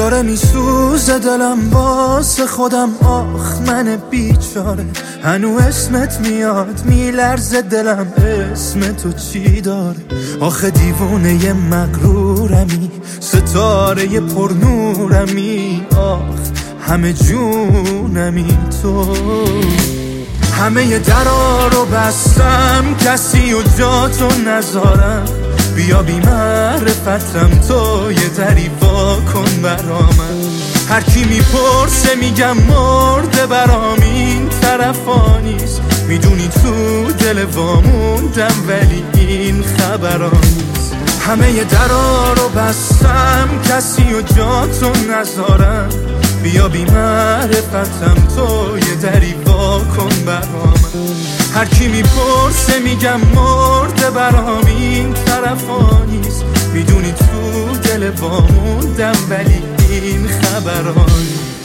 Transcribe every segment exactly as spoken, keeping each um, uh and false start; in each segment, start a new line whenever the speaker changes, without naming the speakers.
داره میسوزه دلم واسه خودم، آخ من بیچاره. هنو اسمت میاد میلرزه دلم، اسم تو چی داره؟ آخه دیوونه مغرورمی، ستاره پرنورمی، آخ همه جونمی تو. همه درا رو بستم کسی و جا تو نذارم، بیا بی معرفتم تو یه دری وا کن برامن. هر کی میپرسه میگم مرده برام، این طرفا نیست، میدونی تو دل واموندم ولی این خبرا نیست. همه درا رو بستم کسی و جا تو نذارم، بیا بی معرفتم تو یه دری وا کن برامن. هر کی میپرسه میگم مرده برام، این طرفا نیست، میدونی تو دل واموندم ولی این خبرا نیست.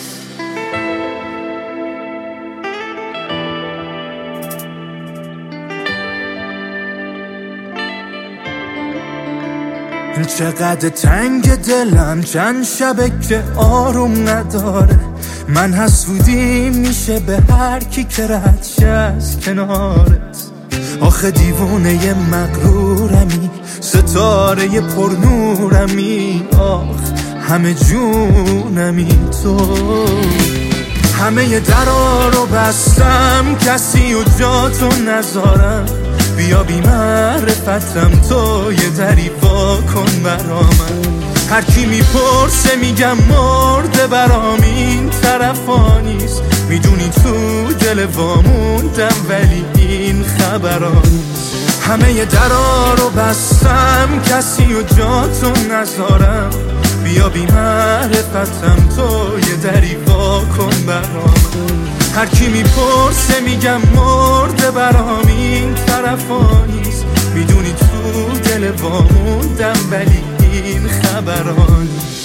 چقدر تنگ دلم، چند شبه که آروم نداره. من حسودیم میشه به هر کی که رد شه از کنارت. آخه دیوونه مغرورمی، ستاره پرنورمی، آخ همه جونمی تو. همه درا رو بستم کسی و جا تو نذارم، بیا بی معرفتم تو یه دری وا کن برامن. هر کی میپرسه میگم مرده برام، این طرفا نیست، میدونی تو دل واموندم ولی این خبرا نیست. همه درا رو بستم کسی و جا تو نذارم، بیا بی معرفتم تو یه دری وا کن برامن. هر کی میپرسه میگم مرده برام، این طرفا نیست، میدونی تو دل واموندم ولی این خبرا نیست.